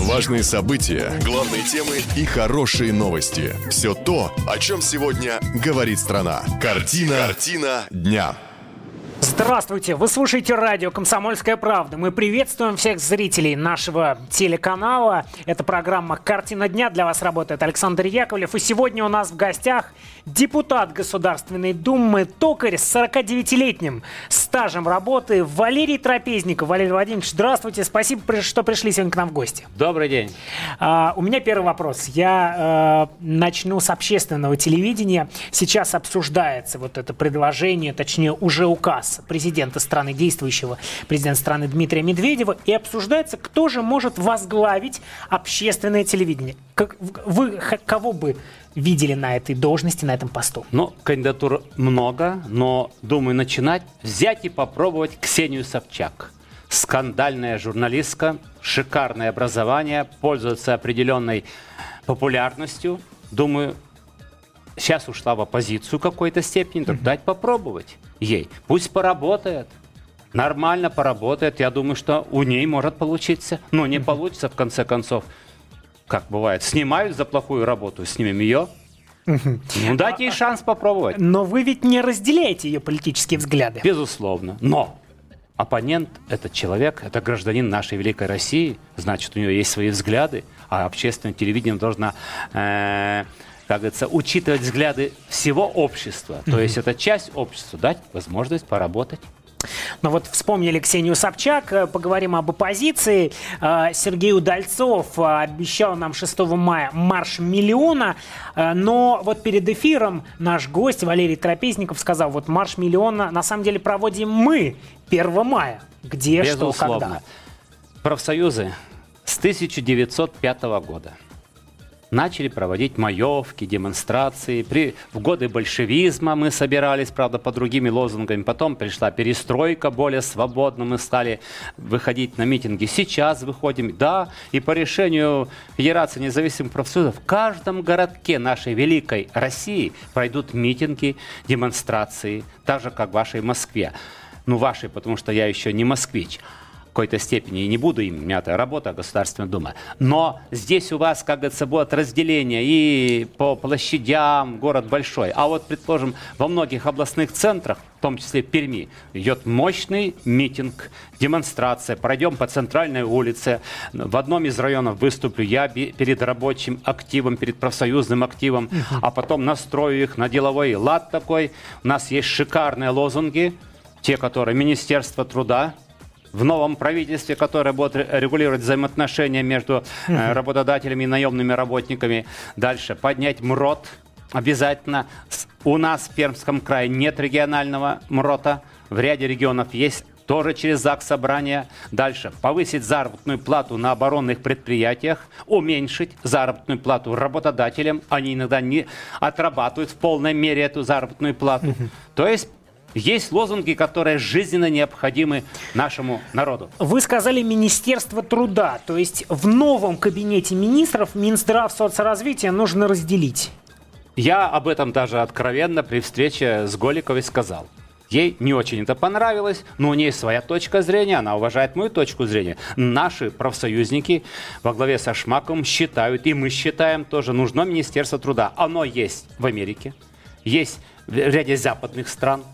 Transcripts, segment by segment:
Важные события, главные темы и хорошие новости. Все то, о чем сегодня говорит страна. Картина дня. Здравствуйте! Вы слушаете радио «Комсомольская правда». Мы приветствуем всех зрителей нашего телеканала. Это программа «Картина дня». Для вас работает Александр Яковлев. И сегодня у нас в гостях депутат Государственной Думы, токарь с 49-летним стажем работы Валерий Трапезников. Валерий Владимирович, здравствуйте. Спасибо, что пришли сегодня к нам в гости. Добрый день. У меня первый вопрос. Я начну с общественного телевидения. Сейчас обсуждается вот это предложение, точнее уже указ президента страны, действующего президента страны Дмитрия Медведева, и обсуждается, кто же может возглавить общественное телевидение. Вы кого бы видели на этой должности, на этом посту? Ну, кандидатур много, но, думаю, взять и попробовать Ксению Собчак. Скандальная журналистка, шикарное образование, пользуется определенной популярностью. Думаю, сейчас ушла в оппозицию в какой-то степени, так дать попробовать ей. Пусть поработает. Нормально поработает. Я думаю, что у ней может получиться. Но не получится, в конце концов. Как бывает, снимают за плохую работу, снимем ее. Ну, дать ей шанс попробовать. Но вы ведь не разделяете ее политические взгляды. Безусловно. Но оппонент – это человек, это гражданин нашей великой России. Значит, у нее есть свои взгляды. А общественное телевидение должно... как говорится, учитывать взгляды всего общества. То есть это часть общества, дать возможность поработать. Ну вот вспомнили Ксению Собчак, поговорим об оппозиции. Сергей Удальцов обещал нам 6 мая марш миллиона, но вот перед эфиром наш гость Валерий Трапезников сказал, вот марш миллиона на самом деле проводим мы 1 мая. Где, безусловно. Что, когда? Профсоюзы с 1905 года начали проводить маевки, демонстрации. В годы большевизма мы собирались, правда, по другими лозунгами. Потом пришла перестройка более свободно. Мы стали выходить на митинги. Сейчас выходим. Да, и по решению Федерации независимых профсоюзов в каждом городке нашей великой России пройдут митинги, демонстрации. Так же, как в вашей Москве. Ну, вашей, потому что я еще не москвич. В какой-то степени и не буду им, у меня это работа Государственной Думы. Но здесь у вас, как говорится, будет разделение и по площадям, город большой. А вот, предположим, во многих областных центрах, в том числе в Перми, идет мощный митинг, демонстрация. Пройдем по центральной улице. В одном из районов выступлю я перед рабочим активом, перед профсоюзным активом, а потом настрою их на деловой лад такой. У нас есть шикарные лозунги, те, которые Министерство труда, в новом правительстве, которое будет регулировать взаимоотношения между работодателями и наемными работниками. Дальше. Поднять МРОТ. Обязательно. У нас в Пермском крае нет регионального МРОТа. В ряде регионов есть. Тоже через ЗАГС собрания. Дальше. Повысить заработную плату на оборонных предприятиях. Уменьшить заработную плату работодателям. Они иногда не отрабатывают в полной мере эту заработную плату. То есть лозунги, которые жизненно необходимы нашему народу. Вы сказали Министерство труда, то есть в новом кабинете министров Минздрав соцразвития нужно разделить. Я об этом даже откровенно при встрече с Голиковой сказал. Ей не очень это понравилось, но у нее своя точка зрения, она уважает мою точку зрения. Наши профсоюзники во главе со Шмаковым считают, и мы считаем тоже, нужно Министерство труда. Оно есть в Америке, есть в ряде западных странах.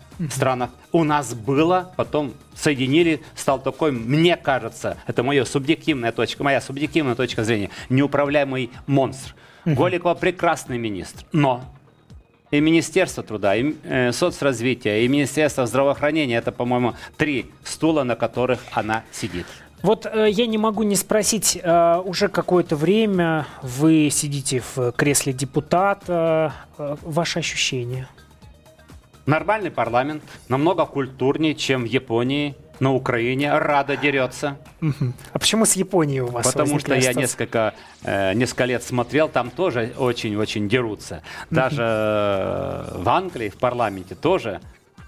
У нас было, потом соединили, стал такой, мне кажется, это моя субъективная точка зрения, неуправляемый монстр. Голикова прекрасный министр, но и Министерство труда, и соцразвития, и Министерство здравоохранения, это, по-моему, 3 стула, на которых она сидит. Вот я не могу не спросить, уже какое-то время вы сидите в кресле депутата, ваши ощущения? Нормальный парламент, намного культурнее, чем в Японии, на Украине. Рада дерется. А почему с Японией у вас? Потому что я несколько лет смотрел, там тоже очень-очень дерутся. Даже в Англии, в парламенте тоже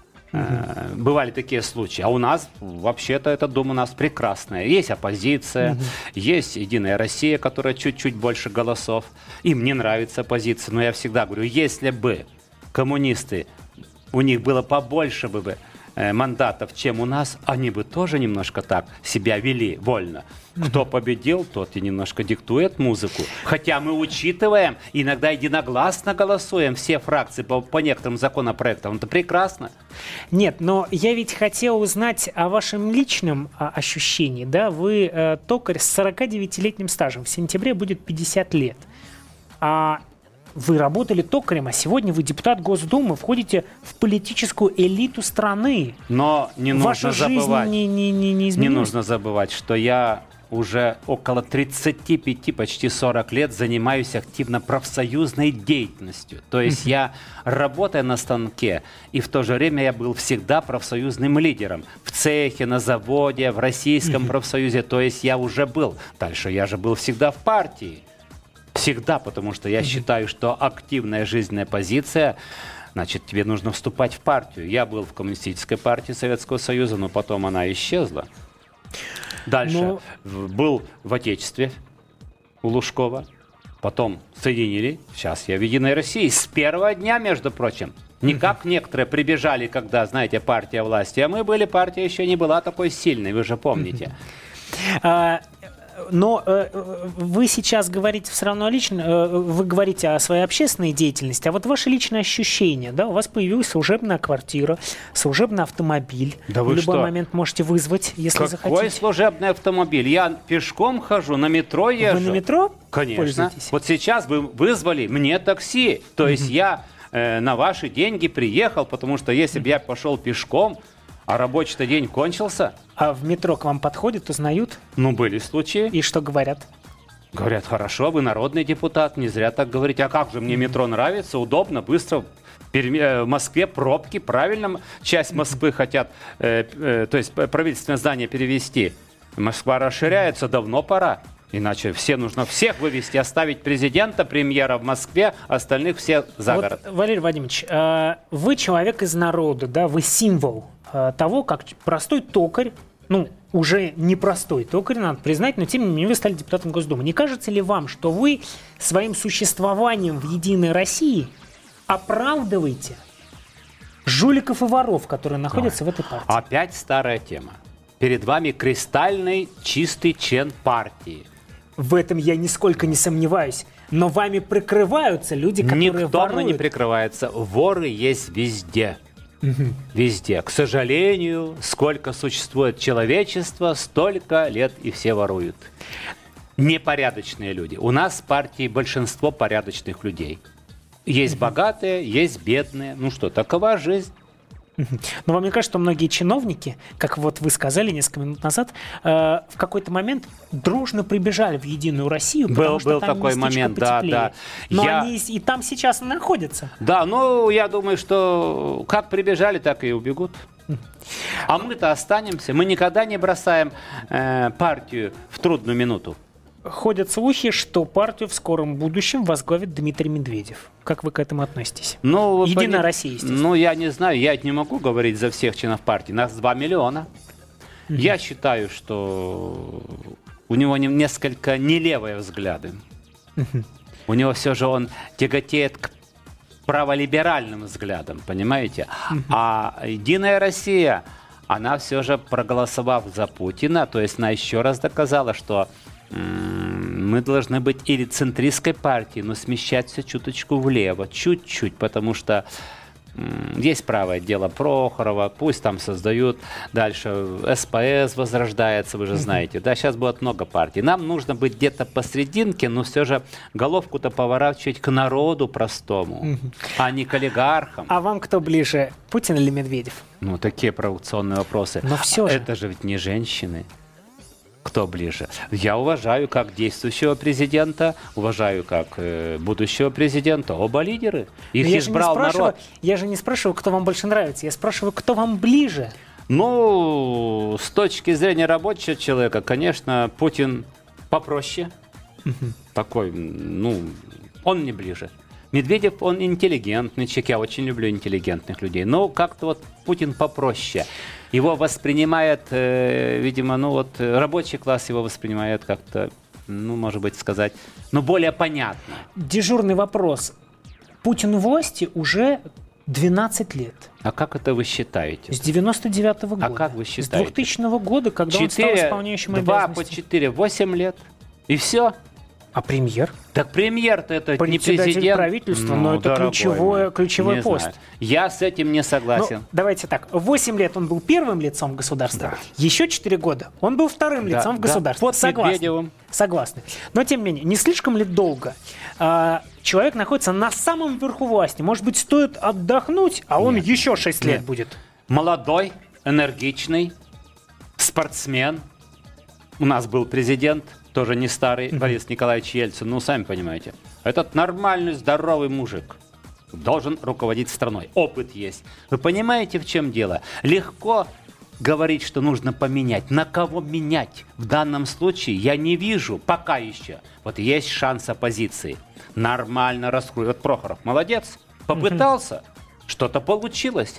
бывали такие случаи. А у нас, вообще-то, эта Дума у нас прекрасная. Есть оппозиция, есть Единая Россия, которая чуть-чуть больше голосов. Им не нравится оппозиция, но я всегда говорю, если бы коммунисты, у них было побольше бы мандатов, чем у нас, они бы тоже немножко так себя вели вольно. Кто победил, тот и немножко диктует музыку. Хотя мы учитываем, иногда единогласно голосуем все фракции по некоторым законопроектам. Это прекрасно. Нет, но я ведь хотел узнать о вашем личном ощущении. Да? Вы токарь с 49-летним стажем. В сентябре будет 50 лет. Вы работали токарем, а сегодня вы депутат Госдумы, входите в политическую элиту страны. Но не нужно забывать, не изменилась? Не нужно забывать, что я уже около 35, почти 40 лет занимаюсь активно профсоюзной деятельностью. То есть я, работая на станке, и в то же время я был всегда профсоюзным лидером. В цехе, на заводе, в российском профсоюзе. То есть я уже был. Дальше я же был всегда в партии. Всегда, потому что я считаю, что активная жизненная позиция, значит, тебе нужно вступать в партию. Я был в Коммунистической партии Советского Союза, но потом она исчезла. Дальше был в Отечестве у Лужкова, потом соединили, сейчас я в Единой России. С первого дня, между прочим. Не как некоторые прибежали, когда, знаете, партия власти, а мы были, партия еще не была такой сильной, вы же помните. Но вы сейчас говорите все равно лично, вы говорите о своей общественной деятельности, а вот ваши личные ощущения, да, у вас появилась служебная квартира, служебный автомобиль. Да вы в любой что? момент можете вызвать, если Какой захотите. Какой служебный автомобиль? Я пешком хожу, на метро езжу. Вы на метро Конечно. пользуетесь? Вот сейчас вы вызвали мне такси, то есть я на ваши деньги приехал, потому что если бы я пошел пешком, а рабочий-то день кончился. А в метро к вам подходят, узнают? Ну, были случаи. И что говорят? Говорят, хорошо, вы народный депутат, не зря так говорите. А как же, мне метро нравится, удобно, быстро. В Москве пробки, правильно часть Москвы хотят, то есть правительственное здание перевести. Москва расширяется, давно пора. Иначе нужно всех вывести, оставить президента, премьера в Москве, остальных все за город. Валерий Вадимович, вы человек из народа, да, вы символ того, как простой токарь, ну, уже непростой токарь, надо признать, но тем не менее вы стали депутатом Госдумы. Не кажется ли вам, что вы своим существованием в «Единой России» оправдываете жуликов и воров, которые находятся в этой партии? Опять старая тема. Перед вами кристальный чистый член партии. В этом я нисколько не сомневаюсь. Но вами прикрываются люди, которые Никто воруют. не прикрывается. Воры есть везде. Везде. К сожалению, сколько существует человечество, столько лет и все воруют. Непорядочные люди. У нас в партии большинство порядочных людей. Есть богатые, есть бедные. Ну что, такова жизнь. Но вам не кажется, что многие чиновники, как вот вы сказали несколько минут назад, в какой-то момент дружно прибежали в «Единую Россию», потому что был там такой момент, да. Но они и там сейчас находятся. Да, ну, я думаю, что как прибежали, так и убегут. А мы-то останемся. Мы никогда не бросаем партию в трудную минуту. Ходят слухи, что партию в скором будущем возглавит Дмитрий Медведев. Как вы к этому относитесь? Ну, «Единая Россия», естественно. Ну, я не знаю, я не могу говорить за всех членов партии. Нас 2 миллиона. Я считаю, что у него несколько нелевые взгляды. У него все же он тяготеет к праволиберальным взглядам, понимаете? А «Единая Россия», она все же, проголосовав за Путина, то есть она еще раз доказала, что мы должны быть или центристской партией, но смещаться чуточку влево, чуть-чуть, потому что есть правое дело Прохорова, пусть там создают, дальше СПС возрождается, вы же знаете, да, сейчас будет много партий. Нам нужно быть где-то посерединке, но все же головку-то поворачивать к народу простому, а не к олигархам. А вам кто ближе, Путин или Медведев? Ну, такие провокационные вопросы. Но все же. Это же ведь не женщины. Кто ближе? Я уважаю как действующего президента, уважаю как будущего президента. Оба лидеры. Их избрал народ. Я же не спрашиваю, кто вам больше нравится. Я спрашиваю, кто вам ближе. Ну, с точки зрения рабочего человека, конечно, Путин попроще. Такой, ну, он мне ближе. Медведев, он интеллигентный человек, я очень люблю интеллигентных людей, но как-то вот Путин попроще. Его воспринимает, видимо, ну вот рабочий класс его воспринимает как-то, ну, может быть, сказать, ну, более понятно. Дежурный вопрос. Путин у власти уже 12 лет. А как это вы считаете? С 99-го года. А как вы считаете? С 2000 года, когда он стал исполняющим 2 обязанности. по 4, 8 лет. И все. А премьер? Так премьер-то это не Председатель президент. правительства, но это ключевой не пост. знаю. Я с этим не согласен. Ну, давайте так. 8 лет он был первым лицом государства. Да. Еще 4 года он был вторым лицом в государстве. Под Медведевым. Согласны. Но, тем не менее, не слишком ли долго человек находится на самом верху власти? Может быть, стоит отдохнуть, а он еще 6 лет будет? Молодой, энергичный, спортсмен. У нас был президент, тоже не старый, Борис Николаевич Ельцин. Ну, сами понимаете. Этот нормальный, здоровый мужик должен руководить страной. Опыт есть. Вы понимаете, в чем дело? Легко говорить, что нужно поменять. На кого менять? В данном случае я не вижу пока еще. Вот есть шанс оппозиции. Нормально раскрыть. Вот Прохоров молодец. Попытался. Что-то получилось.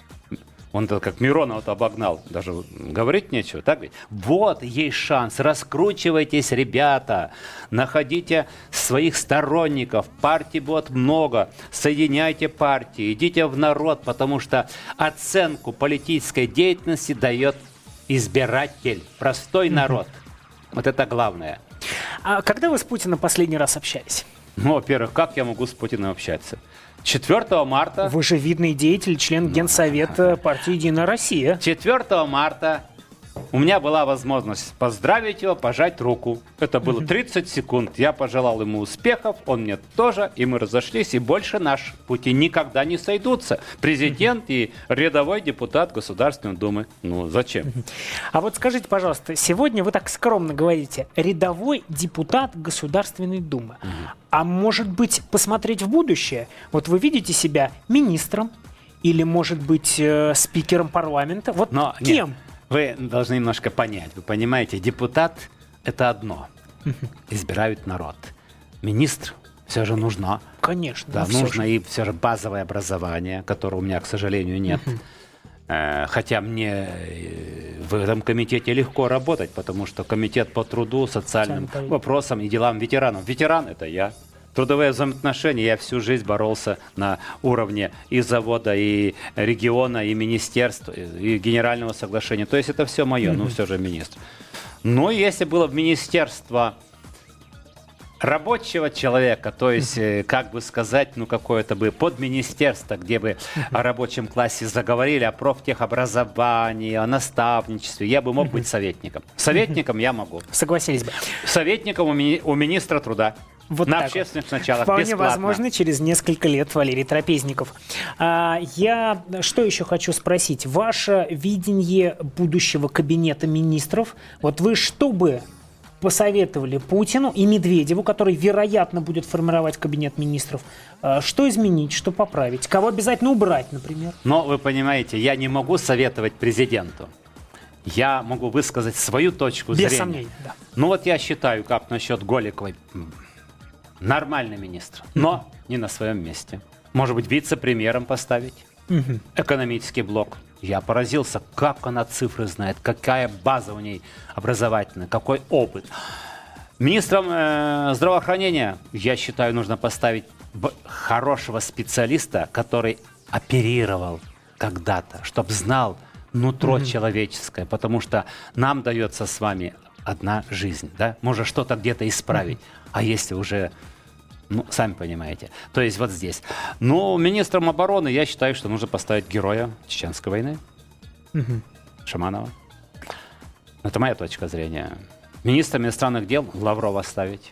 Он-то как Миронова-то обогнал. Даже говорить нечего, так ведь? Вот есть шанс. Раскручивайтесь, ребята. Находите своих сторонников. Партий будет много. Соединяйте партии. Идите в народ, потому что оценку политической деятельности дает избиратель. Простой народ. Вот это главное. А когда вы с Путиным последний раз общались? Ну, во-первых, как я могу с Путиным общаться? 4 марта... Вы же видный деятель, член Генсовета партии «Единая Россия». 4 марта у меня была возможность поздравить его, пожать руку. Это было 30 секунд. Я пожелал ему успехов, он мне тоже, и мы разошлись, и больше наши пути никогда не сойдутся. Президент и рядовой депутат Государственной Думы. Ну, зачем? А вот скажите, пожалуйста, сегодня вы так скромно говорите, рядовой депутат Государственной Думы. А может быть, посмотреть в будущее? Вот вы видите себя министром или, может быть, спикером парламента? Вот кем? Нет. Вы должны немножко понять. Вы понимаете, депутат – это одно. Избирают народ. Министр все же нужно. Конечно. Да, нужно и все же базовое образование, которого у меня, к сожалению, нет. Хотя мне в этом комитете легко работать, потому что комитет по труду, социальным вопросам и делам ветеранов. Ветеран – это я. Трудовые взаимоотношения я всю жизнь боролся на уровне и завода, и региона, и министерства, и генерального соглашения. То есть это все мое, но все же министр. Но если было в министерство рабочего человека, то есть, как бы сказать, ну какое-то бы подминистерство, где бы о рабочем классе заговорили, о профтехобразовании, о наставничестве, я бы мог быть советником. Советником я могу. Согласились бы. Советником у министра труда. Вот на общественных началах вполне бесплатно. Возможно, через несколько лет, Валерий Трапезников. Я что еще хочу спросить? Ваше видение будущего кабинета министров, вот вы что бы посоветовали Путину и Медведеву, который, вероятно, будет формировать кабинет министров, что изменить, что поправить? Кого обязательно убрать, например? Но вы понимаете, я не могу советовать президенту. Я могу высказать свою точку зрения. Без сомнений, да. Ну вот я считаю, как насчет Голиковой. Нормальный министр, но не на своем месте. Может быть, вице-премьером поставить? Экономический блок. Я поразился, как она цифры знает, какая база у ней образовательная, какой опыт. Министром здравоохранения, я считаю, нужно поставить хорошего специалиста, который оперировал когда-то, чтобы знал нутро человеческое, потому что нам дается с вами одна жизнь, да? Можно что-то где-то исправить. А если уже, ну, сами понимаете. То есть вот здесь. Ну, министром обороны я считаю, что нужно поставить героя Чеченской войны. Шаманова. Это моя точка зрения. Министром иностранных дел Лаврова ставить.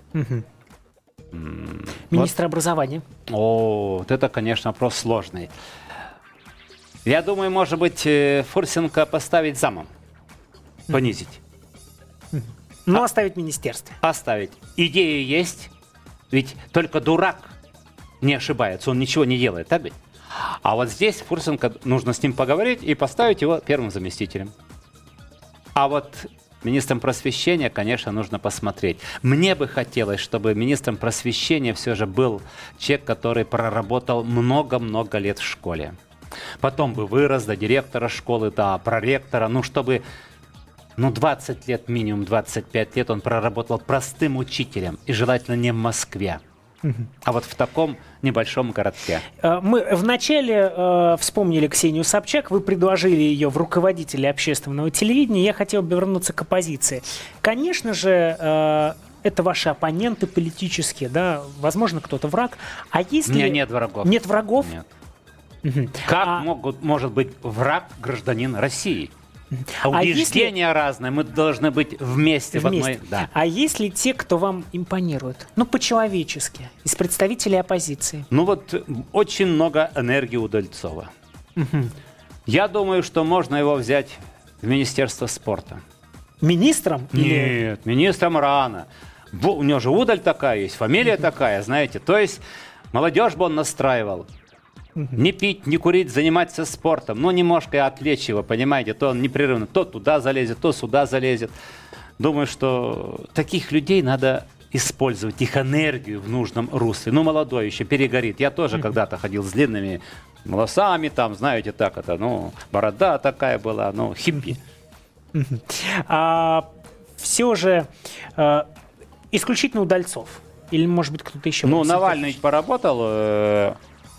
Министр образования. О, вот это, конечно, вопрос сложный. Я думаю, может быть, Фурсенко поставить замом. Понизить. Но оставить в министерстве. Оставить. Идея есть. Ведь только дурак не ошибается. Он ничего не делает, так ведь? А вот здесь Фурсенко, нужно с ним поговорить и поставить его первым заместителем. А вот министром просвещения, конечно, нужно посмотреть. Мне бы хотелось, чтобы министром просвещения все же был человек, который проработал много-много лет в школе. Потом бы вырос до директора школы, до проректора, ну, чтобы... 20 лет, минимум 25 лет он проработал простым учителем. И желательно не в Москве. А вот в таком небольшом городке. Мы вначале вспомнили Ксению Собчак, вы предложили ее в руководители общественного телевидения. Я хотел бы вернуться к оппозиции. Конечно же, это ваши оппоненты политические, да, возможно, кто-то враг. А если... У меня нет врагов. Нет врагов? Нет. Как может быть враг гражданин России? Убеждения разные, мы должны быть вместе. В одной... Да. А есть ли те, кто вам импонирует? Ну, по-человечески, из представителей оппозиции. Ну вот, очень много энергии у Удальцова. Я думаю, что можно его взять в Министерство спорта. Министром? Нет, министром рано. У него же Удаль такая есть, фамилия такая, знаете. То есть молодежь бы он настраивал. Не пить, не курить, заниматься спортом. Но немножко отвлечь его, понимаете. То он непрерывно то туда залезет, то сюда залезет. Думаю, что таких людей надо использовать, их энергию в нужном русле. Ну, молодой еще, перегорит. Я тоже когда-то ходил с длинными волосами, там, знаете, так это, ну, борода такая была, ну, хиппи. Все же исключительно Удальцов? Или, может быть, кто-то еще? Ну, Навальный ведь поработал...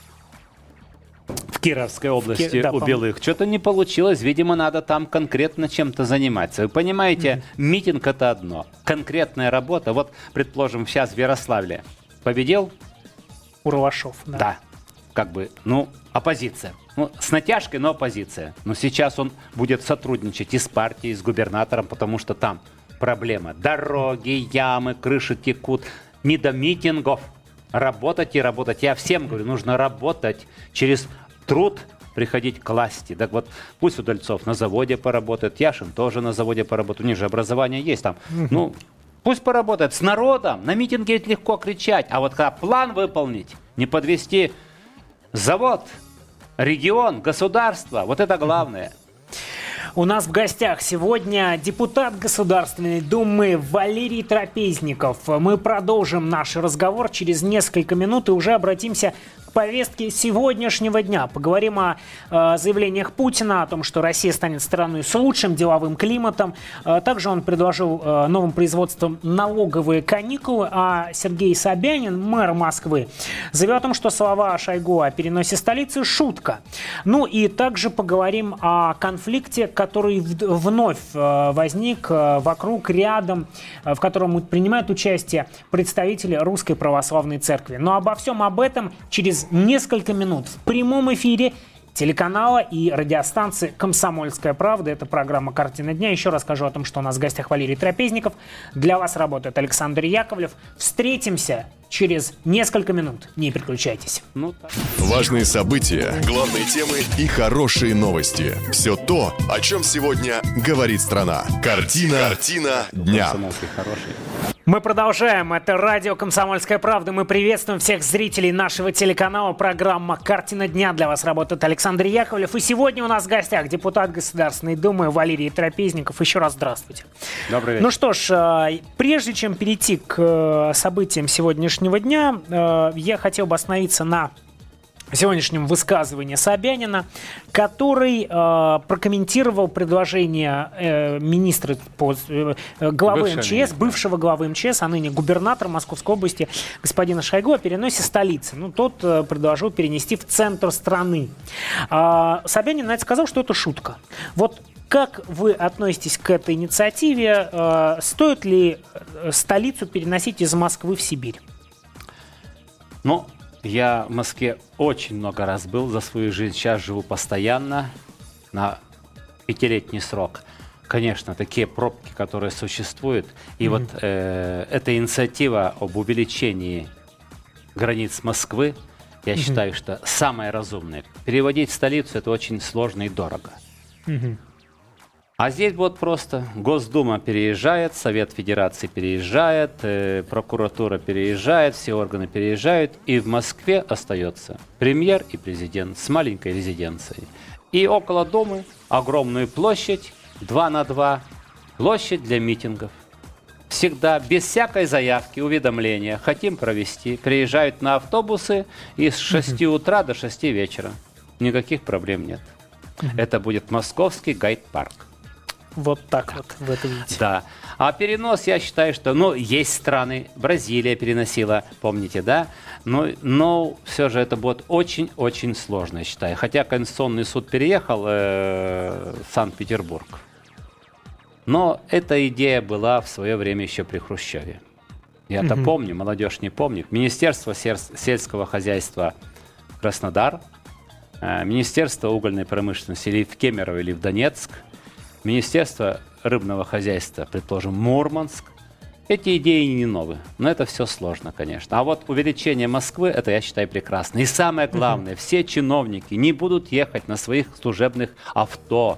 в Кировской области у Белых. Что-то не получилось. Видимо, надо там конкретно чем-то заниматься. Вы понимаете, митинг — это одно. Конкретная работа. Вот, предположим, сейчас в Ярославле победил Урлашов. Да. Как бы, ну, оппозиция. Ну, с натяжкой, но оппозиция. Но сейчас он будет сотрудничать и с партией, и с губернатором, потому что там проблема. Дороги, ямы, крыши текут. Не до митингов. Работать и работать. Я всем говорю, нужно работать, через труд приходить к власти. Так вот, пусть Удальцов на заводе поработает, Яшин тоже на заводе поработает. У них же образование есть там. Ну, пусть поработает с народом. На митинге ведь легко кричать. А вот когда план выполнить, не подвести завод, регион, государство, вот это главное. У нас в гостях сегодня депутат Государственной Думы Валерий Трапезников. Мы продолжим наш разговор через несколько минут и уже обратимся к повестке сегодняшнего дня. Поговорим о заявлениях Путина, о том, что Россия станет страной с лучшим деловым климатом. Также он предложил новым производством налоговые каникулы, а Сергей Собянин, мэр Москвы, заявил о том, что слова Шойгу о переносе столицы – шутка. Ну и также поговорим о конфликте, который вновь возник вокруг, рядом, в котором принимают участие представители Русской Православной Церкви. Но обо всем об этом через несколько минут в прямом эфире телеканала и радиостанции «Комсомольская правда». Это программа «Картина дня». Еще раз скажу о том, что у нас в гостях Валерий Трапезников. Для вас работает Александр Яковлев. Встретимся через несколько минут. Не переключайтесь. Важные события, главные темы и хорошие новости. Все то, о чем сегодня говорит страна. Картина дня. Мы продолжаем. Это радио «Комсомольская правда». Мы приветствуем всех зрителей нашего телеканала. Программа «Картина дня». Для вас работает Александр Яковлев. И сегодня у нас в гостях депутат Государственной Думы Валерий Трапезников. Еще раз здравствуйте. Добрый вечер. Ну что ж, прежде чем перейти к событиям сегодняшнего дня, я хотел бы остановиться на сегодняшнем высказывании Собянина, который прокомментировал предложение министра главы МЧС, бывшего главы МЧС, а ныне губернатора Московской области господина Шойгу о переносе столицы. Ну, тот предложил перенести в центр страны. Собянин, знаете, сказал, что это шутка. Вот как вы относитесь к этой инициативе? Стоит ли столицу переносить из Москвы в Сибирь? Ну, я в Москве очень много раз был за свою жизнь. Сейчас живу постоянно на 5-летний срок. Конечно, такие пробки, которые существуют. И вот эта инициатива об увеличении границ Москвы, я считаю, что самое разумное. Переводить в столицу — это очень сложно и дорого. А здесь вот просто Госдума переезжает, Совет Федерации переезжает, прокуратура переезжает, все органы переезжают, и в Москве остается премьер и президент с маленькой резиденцией. И около Думы огромную площадь, 2 на 2, площадь для митингов. Всегда, без всякой заявки, уведомления, хотим провести, приезжают на автобусы и с 6 утра до 6 вечера. Никаких проблем нет. Это будет московский гайд-парк. Вот так вот вы это видите. Да. А перенос, я считаю, что, есть страны, Бразилия переносила, помните, да? Но все же это будет очень-очень сложно, я считаю. Хотя Конституционный суд переехал в Санкт-Петербург. Но эта идея была в свое время еще при Хрущеве. Я-то помню, молодежь не помнит. Министерство сельского хозяйства Краснодар, Министерство угольной промышленности или в Кемерово, или в Донецк, Министерство рыбного хозяйства, предположим, Мурманск. Эти идеи не новые, но это все сложно, конечно. А вот увеличение Москвы, это, я считаю, прекрасно. И самое главное, все чиновники не будут ехать на своих служебных авто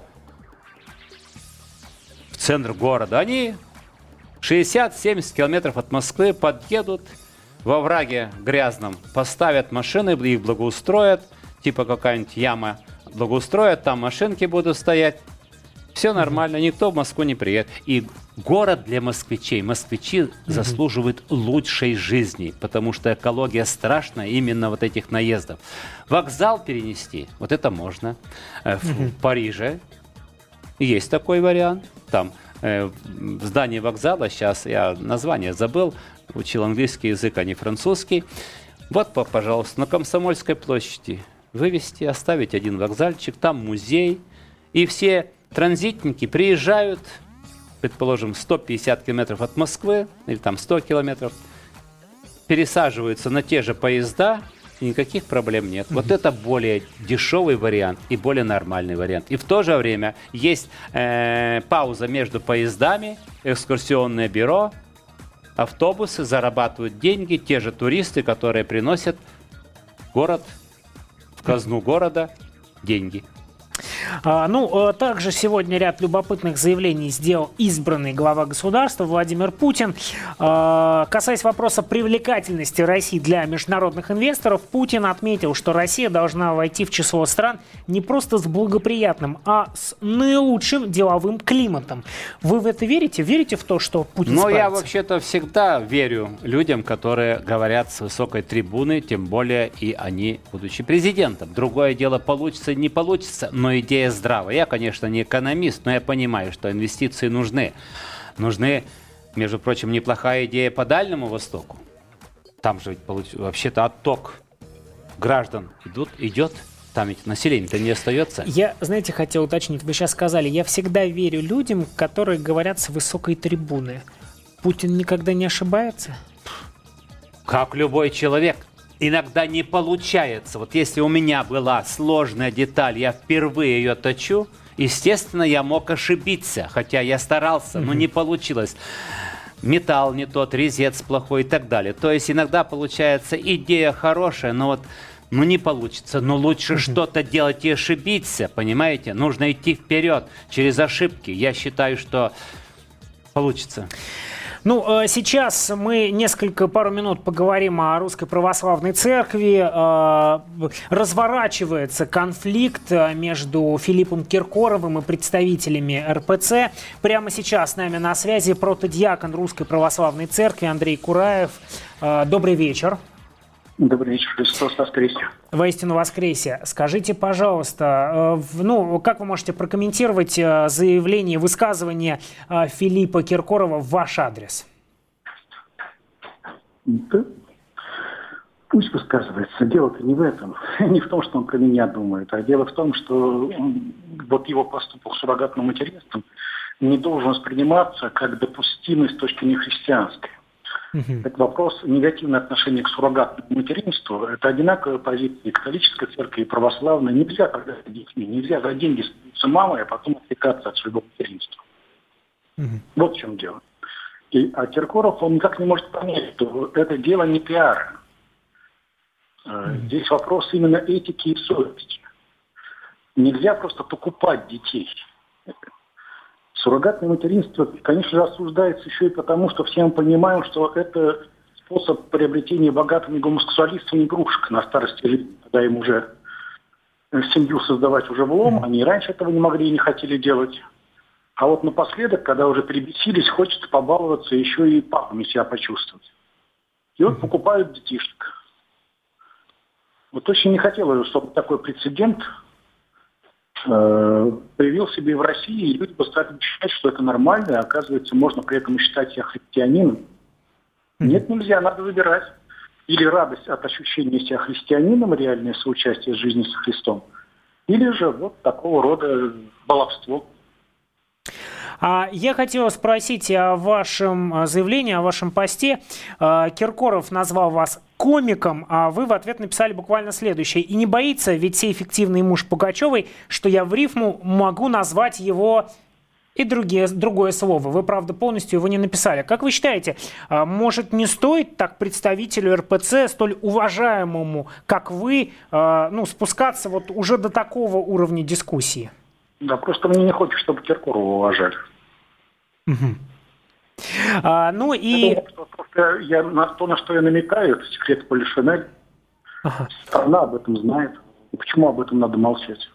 в центр города. Они 60-70 километров от Москвы подъедут во враге грязном, поставят машины, их благоустроят, типа какая-нибудь яма, благоустроят, там машинки будут стоять. Все нормально, никто в Москву не приедет. И город для москвичей. Москвичи заслуживают лучшей жизни, потому что экология страшная именно вот этих наездов. Вокзал перенести, вот это можно. В Париже есть такой вариант. Там в здании вокзала, сейчас я название забыл, учил английский язык, а не французский. Вот, пожалуйста, на Комсомольской площади вывести, оставить один вокзальчик, там музей, и все транзитники приезжают, предположим, 150 километров от Москвы, или там 100 километров, пересаживаются на те же поезда, и никаких проблем нет. Вот это более дешевый вариант и более нормальный вариант. И в то же время есть пауза между поездами, экскурсионное бюро, автобусы зарабатывают деньги, те же туристы, которые приносят в город, в казну города деньги. Также сегодня ряд любопытных заявлений сделал избранный глава государства Владимир Путин. Касаясь вопроса привлекательности России для международных инвесторов, Путин отметил, что Россия должна войти в число стран не просто с благоприятным, а с наилучшим деловым климатом. Вы в это верите? Верите в то, что Путин справится? Я вообще-то всегда верю людям, которые говорят с высокой трибуны, тем более и они, будучи президентом. Другое дело, получится не получится, но идея здравая. Я, конечно, не экономист, но я понимаю, что инвестиции нужны. Нужны, между прочим, неплохая идея по Дальнему Востоку. Там же вообще-то отток граждан идет. Там ведь население-то не остается. Я, знаете, хотел уточнить. Вы сейчас сказали, я всегда верю людям, которые говорят с высокой трибуны. Путин никогда не ошибается? Как любой человек. Иногда не получается. Вот если у меня была сложная деталь, я впервые ее точу, естественно, я мог ошибиться, хотя я старался, но не получилось. Металл не тот, резец плохой и так далее. То есть иногда получается идея хорошая, но не получится. Но лучше что-то делать и ошибиться, понимаете? Нужно идти вперед через ошибки. Я считаю, что получится. Сейчас мы пару минут поговорим о Русской Православной Церкви. Разворачивается конфликт между Филиппом Киркоровым и представителями РПЦ. Прямо сейчас с нами на связи протодиакон Русской Православной Церкви Андрей Кураев. Добрый вечер. Добрый вечер, Христос воскресе. Воистину воскресе. Скажите, пожалуйста, как вы можете прокомментировать заявление, высказывание Филиппа Киркорова в ваш адрес? Да. Пусть высказывается. Дело-то не в этом. Не в том, что он про меня думает, а дело в том, что его поступок с суррогатным материнством не должен восприниматься как допустимый с точки зрения христианской. Это вопрос негативное отношение к суррогатному материнству. Это одинаковая позиция католической церкви и православной. Нельзя когда с детьми, нельзя за деньги становиться мамой, а потом отвлекаться от своего материнства. Вот в чем дело. А Киркоров, он никак не может понять, что это дело не пиара. Здесь вопрос именно этики и совести. Нельзя просто покупать детей. Суррогатное материнство, конечно же, осуждается еще и потому, что все мы понимаем, что это способ приобретения богатыми гомосексуалистами игрушек на старости лет, когда им уже семью создавать уже влом, они и раньше этого не могли и не хотели делать. А вот напоследок, когда уже прибесились, хочется побаловаться, еще и папами себя почувствовать. И вот покупают детишек. Вот очень не хотелось, чтобы такой прецедент появился себе в России, и люди стали считать, что это нормально, и, оказывается, можно при этом считать себя христианином. Нет, нельзя, надо выбирать. Или радость от ощущения себя христианином, реальное соучастие в жизни со Христом, или же вот такого рода баловство. Я хотел спросить о вашем заявлении, о вашем посте. Киркоров назвал вас комиком, а вы в ответ написали буквально следующее. И не боится ведь сей эффективный муж Пугачевой, что я в рифму могу назвать его и другое слово. Вы, правда, полностью его не написали. Как вы считаете, может, не стоит так представителю РПЦ, столь уважаемому, как вы, спускаться вот уже до такого уровня дискуссии? Да, просто мне не хочется, чтобы Киркорова уважали. На что я намекаю, это секрет Полишинель. Страна об этом знает. И почему об этом надо молчать?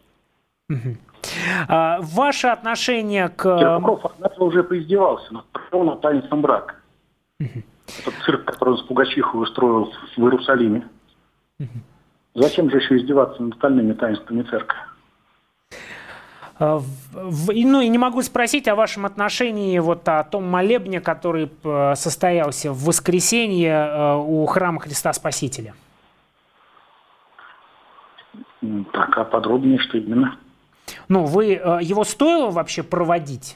Ваше отношение к... Киркоров уже поиздевался над правом таинством брака. Этот цирк, который он с Пугачихой устроил в Иерусалиме. Зачем же еще издеваться над остальными таинствами церкви? И не могу спросить о вашем отношении вот о том молебне, который состоялся в воскресенье у храма Христа Спасителя. Так, а подробнее, что именно? Его стоило вообще проводить?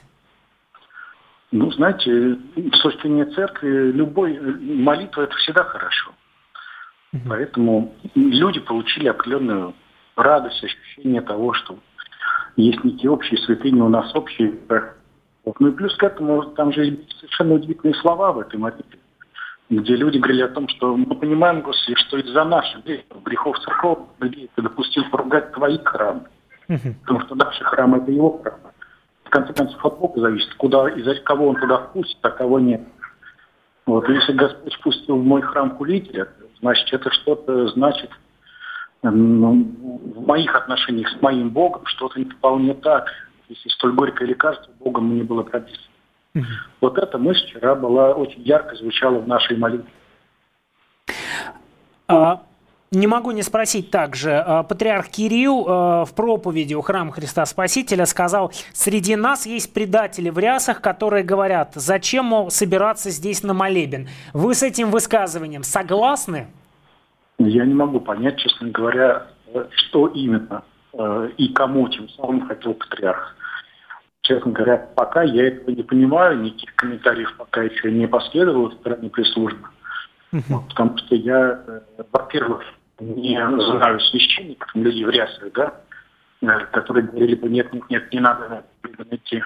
Знаете, с точки зрения церкви, любой молитва – это всегда хорошо. Поэтому люди получили определенную радость, ощущение того, что есть некие общие святыни, у нас общие. И плюс к этому, там же есть совершенно удивительные слова в этой молитве, где люди говорили о том, что мы понимаем, Господи, что из-за наших грехов церковных людей Ты допустил поругать Твои храмы. Потому что наши храмы – это Его храмы. В конце концов, от Бога зависит, куда и за кого Он туда впустит, а кого нет. Если Господь впустил в мой храм хулителя, значит, это что-то значит... в моих отношениях с моим Богом что-то не вполне так. Если столь горькое лекарство Богом мне было прописано. Вот эта мысль вчера была очень ярко звучала в нашей молитве. Не могу не спросить также. Патриарх Кирилл в проповеди у храма Христа Спасителя сказал: среди нас есть предатели в рясах, которые говорят, зачем, мол, собираться здесь на молебен. Вы с этим высказыванием согласны? Я не могу понять, честно говоря, что именно и кому тем самым хотел патриарх. Честно говоря, пока я этого не понимаю, никаких комментариев пока еще не последовало со стороны пресс-службы. Потому что я, во-первых, не знаю священников, людей в рясах, которые говорили бы, нет, не надо идти.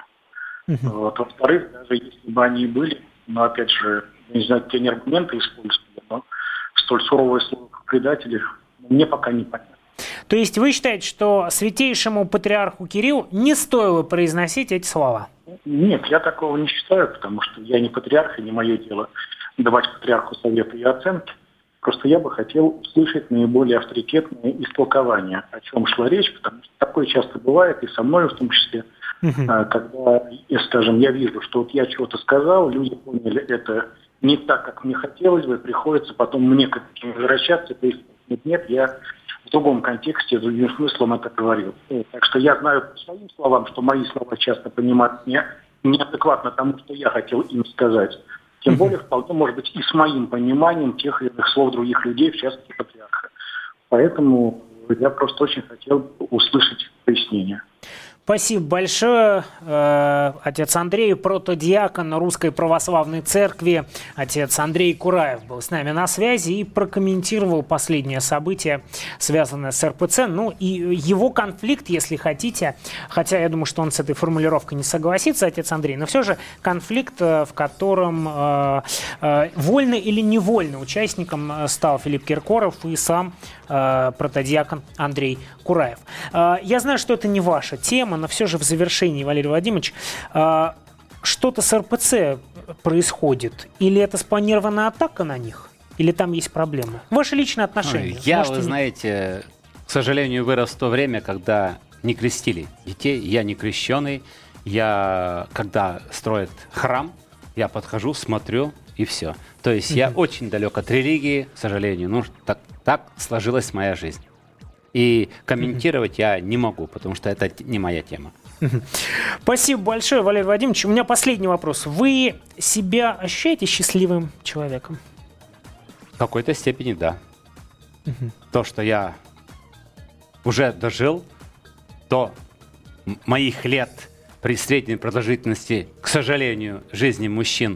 Во-вторых, даже если бы они и были, но опять же, не знаю, те аргументы использовали, но столь суровое слово к предателю мне пока не понятно. То есть вы считаете, что святейшему патриарху Кириллу не стоило произносить эти слова? Нет, я такого не считаю, потому что я не патриарх, и не мое дело давать патриарху советы и оценки. Просто я бы хотел услышать наиболее авторитетное истолкование, о чем шла речь, потому что такое часто бывает, и со мной в том числе, когда, скажем, я вижу, что вот я чего-то сказал, люди поняли это не так, как мне хотелось бы, приходится потом мне к этому возвращаться, то есть нет, я в другом контексте, с другим смыслом это говорил. Так что я знаю по своим словам, что мои слова часто понимают неадекватно тому, что я хотел им сказать. Тем более, вполне, может быть, и с моим пониманием тех или иных слов других людей, в частности, патриарха. Поэтому я просто очень хотел услышать пояснение. Спасибо большое. Отец Андрей, протодиакон Русской Православной Церкви, отец Андрей Кураев был с нами на связи и прокомментировал последнее событие, связанное с РПЦ. И его конфликт, если хотите, хотя я думаю, что он с этой формулировкой не согласится, отец Андрей, но все же конфликт, в котором вольно или невольно участником стал Филипп Киркоров и сам протодиакон Андрей Кураев. Я знаю, что это не ваша тема, но все же в завершении, Валерий Владимирович, что-то с РПЦ происходит? Или это спланированная атака на них? Или там есть проблемы? Ваши личные отношения? Вы знаете, к сожалению, вырос в то время, когда не крестили детей. Я не крещеный. Когда строят храм, я подхожу, смотрю и все. То есть я очень далек от религии, к сожалению. Так сложилась моя жизнь. И комментировать я не могу, потому что это не моя тема. Спасибо большое, Валерий Вадимович. У меня последний вопрос. Вы себя ощущаете счастливым человеком? В какой-то степени, да. То, что я уже дожил до моих лет при средней продолжительности, к сожалению, жизни мужчин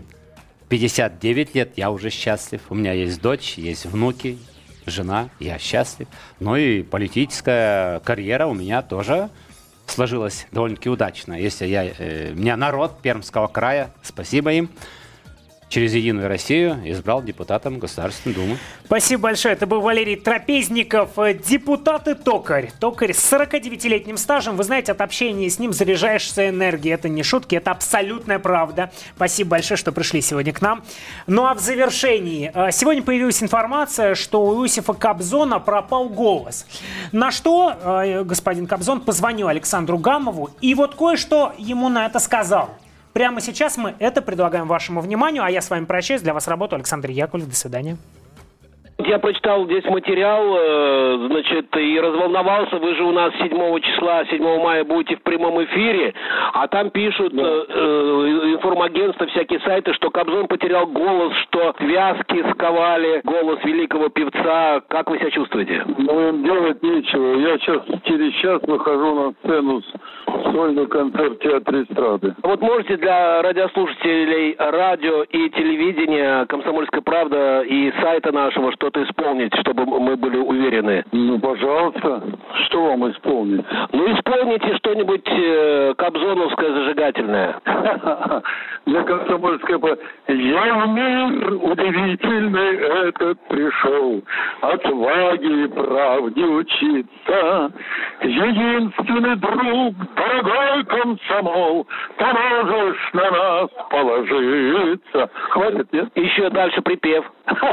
59 лет, я уже счастлив. У меня есть дочь, есть внуки, жена, я счастлив. Ну и политическая карьера у меня тоже сложилась довольно-таки удачно. Если меня народ Пермского края, спасибо им, через «Единую Россию» избрал депутатом Государственной Думы. Спасибо большое. Это был Валерий Трапезников, депутат и токарь. Токарь с 49-летним стажем. Вы знаете, от общения с ним заряжаешься энергией. Это не шутки, это абсолютная правда. Спасибо большое, что пришли сегодня к нам. Ну а в завершении. Сегодня появилась информация, что у Иосифа Кобзона пропал голос. На что господин Кобзон позвонил Александру Гамову и вот кое-что ему на это сказал. Прямо сейчас мы это предлагаем вашему вниманию, а я с вами прощаюсь. Для вас работал Александр Яковлев. До свидания. Я прочитал здесь материал, значит, и разволновался. Вы же у нас 7 числа, 7 мая будете в прямом эфире, а там пишут информагентства, всякие сайты, что Кобзон потерял голос, что связки сковали голос великого певца. Как вы себя чувствуете? Ну, им делать нечего. Я через час выхожу на сцену в сольный концерт в Театре эстрады. Вот можете для радиослушателей радио и телевидения «Комсомольская правда» и сайта нашего что-то исполнить, чтобы мы были уверены? Ну, пожалуйста. Что вам исполнить? Ну, исполните что-нибудь кобзоновское зажигательное. Для «Комсомольской правды». Я в мир удивительный этот пришел, отваге и правде учиться. Единственный друг, дорогой комсомол, поможешь на нас положиться. Хватит, нет? Еще дальше припев.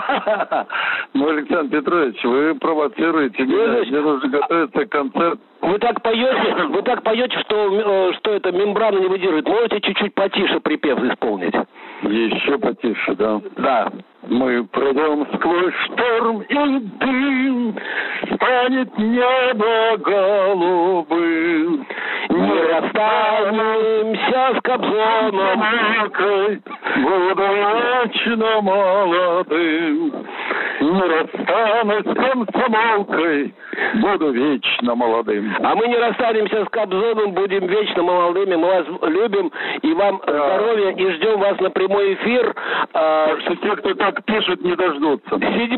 Ну, Александр Петрович, вы провоцируете меня. Мне нужно готовиться к концерту. Вы так поете, что это мембрана не выдерживает. Можете чуть-чуть потише припев исполнить? Еще потише, да? Да. Мы пройдем сквозь шторм и дым, станет небо голубым. Не расстанемся с Кобзоном, буду вечно молодым. Не расстанусь с комсомолкой, буду вечно молодым. А мы не расстанемся с Кобзоном, будем вечно молодыми. Мы вас любим и вам здоровья, и ждем вас на прямой эфир. Что те, кто так пишет, не дождутся. 7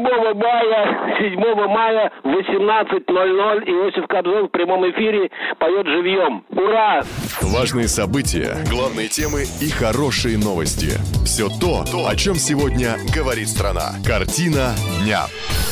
мая в 18:00 Иосиф Кобзон в прямом эфире поет живьем. Ура! Важные события, главные темы и хорошие новости. Все то, о чем сегодня говорит страна. Картина дня.